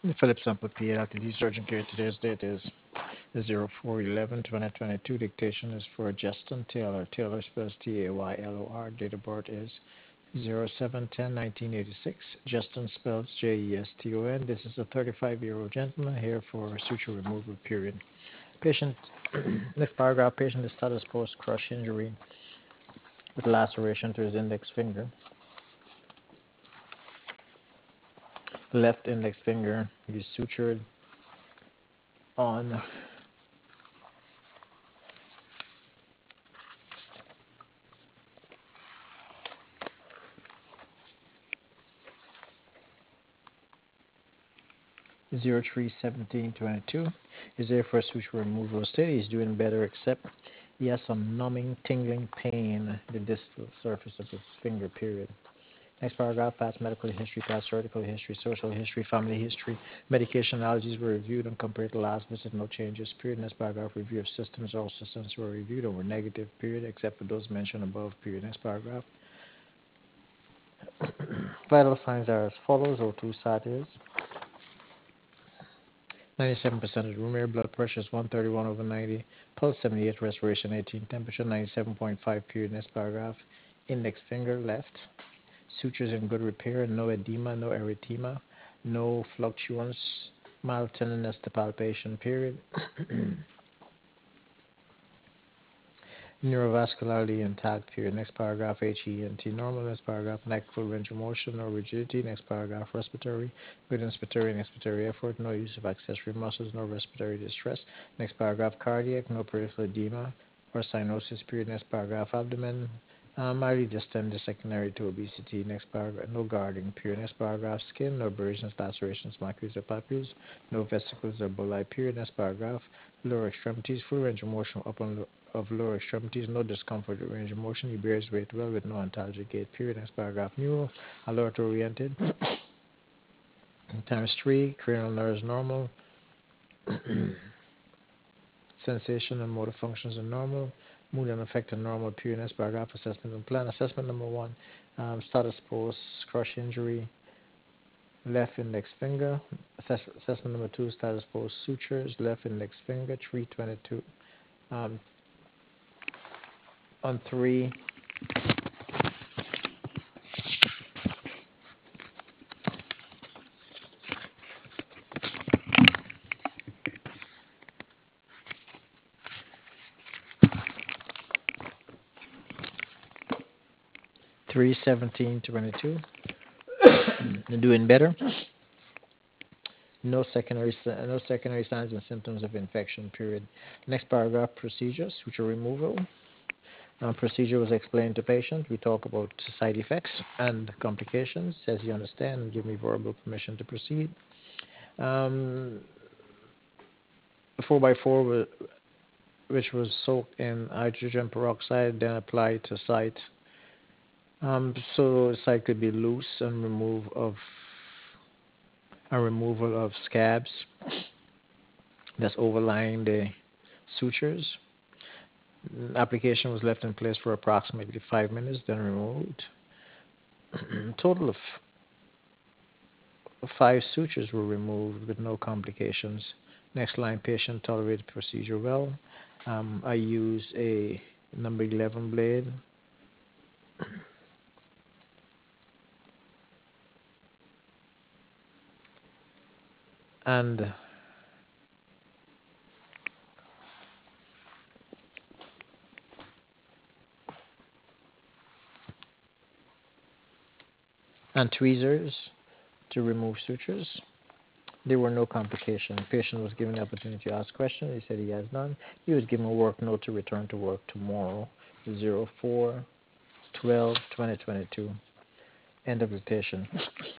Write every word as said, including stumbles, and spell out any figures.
Philip Sample P A L T D Surgeon Care. Today's date is zero four eleven twenty twenty-two. Dictation is for Justin Taylor. Taylor spells T A Y L O R. Date of birth is zero seven ten nineteen eighty-six. Justin spells J E S T O N. This is a thirty-five-year-old gentleman here for suture removal period. Patient, next paragraph, patient is status post crush injury with laceration to his index finger. Left index finger is sutured on zero three seventeen twenty-two. Is there for suture removal state. He's doing better, except he has some numbing, tingling pain in the distal surface of his finger, period. Next paragraph, past medical history, past surgical history, social history, family history, medication allergies were reviewed and compared to last visit, no changes, period. Next paragraph, review of systems, all systems were reviewed and were negative, period, except for those mentioned above, period. Next paragraph, vital signs are as follows. O two sat is ninety-seven percent of the room air, blood pressure is one thirty-one over ninety, pulse seventy-eight, respiration eighteen, temperature ninety-seven point five, period. Next paragraph, index finger left, sutures in good repair, no edema, no erythema, no fluctuance, mild tenderness to palpation, period. Neurovascularly intact, period. Next paragraph, H E N T normal. Next paragraph, neck full range of motion, no rigidity. Next paragraph, respiratory, good inspiratory and expiratory effort, no use of accessory muscles, no respiratory distress. Next paragraph, cardiac, no peripheral edema or cyanosis, period. Next paragraph, abdomen, uh, mildly distended secondary to obesity. Next paragraph, no guarding, period. Next paragraph, skin, no abrasions, lacerations, macules or papules, no vesicles or bulli, period. Next paragraph, lower extremities, full range of motion up and of lower extremities, no discomfort with range of motion. He bears weight well with no antalgic gait. Period. Next paragraph. Neuro, alert oriented. Times three. Cranial nerves normal. Sensation and motor functions are normal. Mood and affect are normal. Period. Next paragraph. Assessment and plan. Assessment number one. Um, status post crush injury. Left index finger. Assess- assessment number two. Status post sutures. Left index finger. three twenty-two. Um, on three. three seventeen twenty-two. You're doing better. No secondary no secondary signs and symptoms of infection. Period. Next paragraph. Procedure. Suture removal. Uh, procedure was explained to patient. We talk about side effects and complications. Says you understand and give me verbal permission to proceed. Um, four by four, which was soaked in hydrogen peroxide, then applied to site. Um, so the site could be loose and remove of a removal of scabs that's overlying the sutures. Application was left in place for approximately five minutes, then removed. Total of five sutures were removed with no complications. Next line, patient tolerated procedure well. Um, I used a number eleven blade and and tweezers to remove sutures. There were no complications. Patient was given the opportunity to ask questions. He said he has none. He was given a work note to return to work tomorrow, zero four twelve twenty twenty-two. End of dictation.